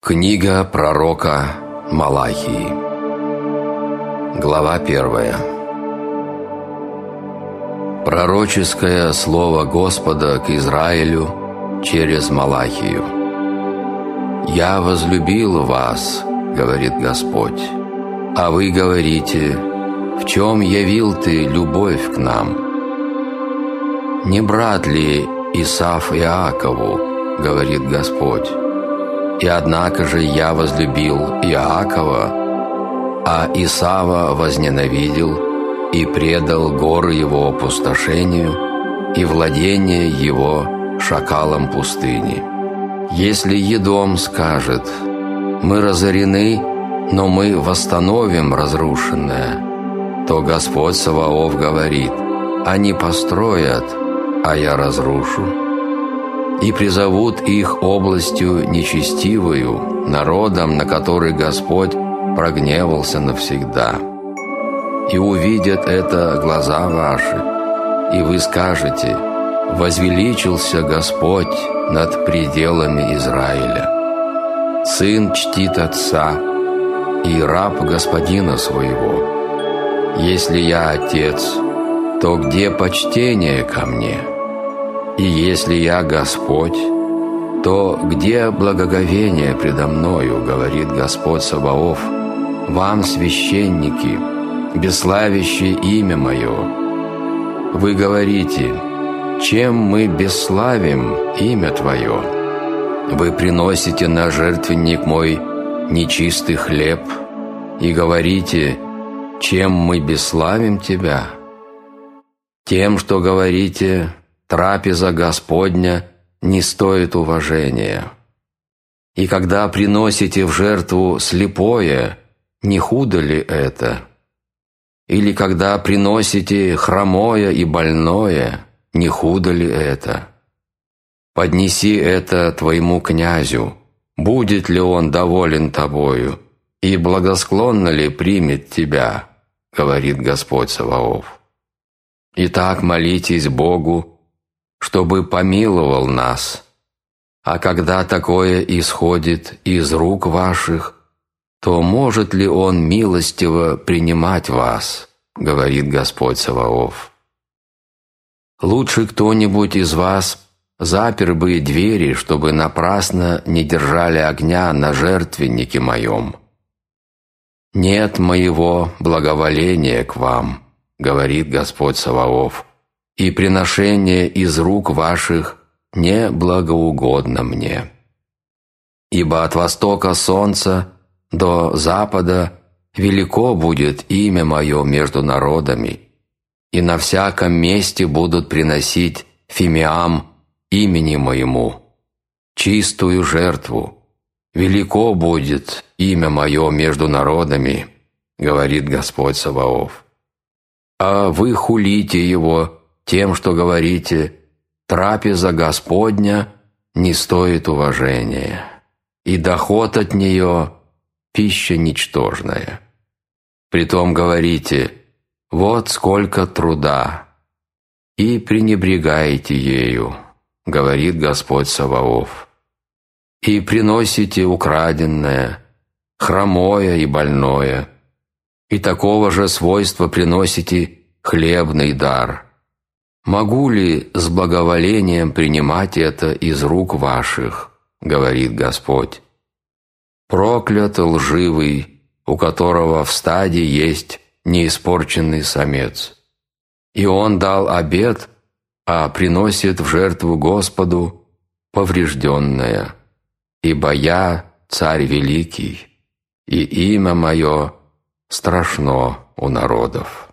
Книга пророка Малахии. Глава 1. Пророческое слово Господа к Израилю через Малахию. «Я возлюбил вас, — говорит Господь, — а вы говорите, в чем явил ты любовь к нам? Не брат ли Исав Иакову, — говорит Господь, — и однако же я возлюбил Иакова, а Исава возненавидел и предал горы его опустошению и владение его шакалам пустыни. Если Едом скажет: мы разорены, но мы восстановим разрушенное, то Господь Саваоф говорит: они построят, а я разрушу, и призовут их областью нечестивою, народом, на который Господь прогневался навсегда. И увидят это глаза ваши, и вы скажете: возвеличился Господь над пределами Израиля. Сын чтит отца, и раб господина своего. Если я отец, то где почтение ко мне? И если я Господь, то где благоговение предо мною, говорит Господь Саваоф, вам, священники, бесславящие имя мое? Вы говорите: чем мы бесславим имя Твое? Вы приносите на жертвенник мой нечистый хлеб и говорите: чем мы бесславим Тебя? Тем, что говорите: трапеза Господня не стоит уважения. И когда приносите в жертву слепое, не худо ли это? Или когда приносите хромое и больное, не худо ли это? Поднеси это твоему князю, будет ли он доволен тобою, и благосклонно ли примет тебя, говорит Господь Саваоф. Итак, молитесь Богу, чтобы помиловал нас. А когда такое исходит из рук ваших, то может ли Он милостиво принимать вас, говорит Господь Саваоф. Лучше кто-нибудь из вас запер бы двери, чтобы напрасно не держали огня на жертвеннике моем. Нет моего благоволения к вам, говорит Господь Саваоф, и приношение из рук ваших не благоугодно мне. Ибо от востока солнца до запада велико будет имя мое между народами, и на всяком месте будут приносить фимиам имени моему, чистую жертву. Велико будет имя мое между народами, говорит Господь Саваоф. А вы хулите его тем, что говорите: трапеза Господня не стоит уважения, и доход от нее – пища ничтожная. Притом говорите: вот сколько труда, и пренебрегаете ею, говорит Господь Саваоф. И приносите украденное, хромое и больное, и такого же свойства приносите хлебный дар. Могу ли с благоволением принимать это из рук ваших, говорит Господь? Проклят лживый, у которого в стаде есть неиспорченный самец. И он дал обет, а приносит в жертву Господу поврежденное. Ибо я царь великий, и имя мое страшно у народов.